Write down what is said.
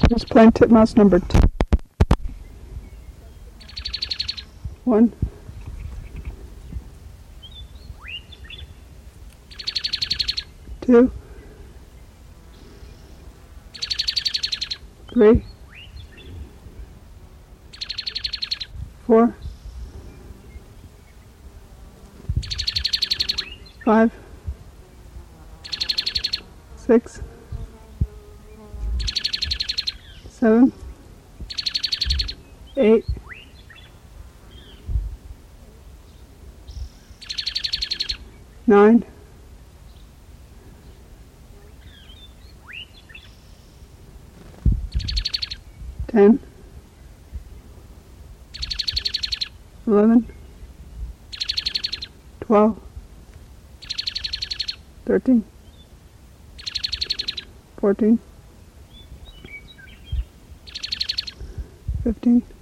Here's playing titmouse number 2. 1, 2, 3, 4, 5, 6, 7, 8, 9, 10, 11, 12, 13, 14, 15,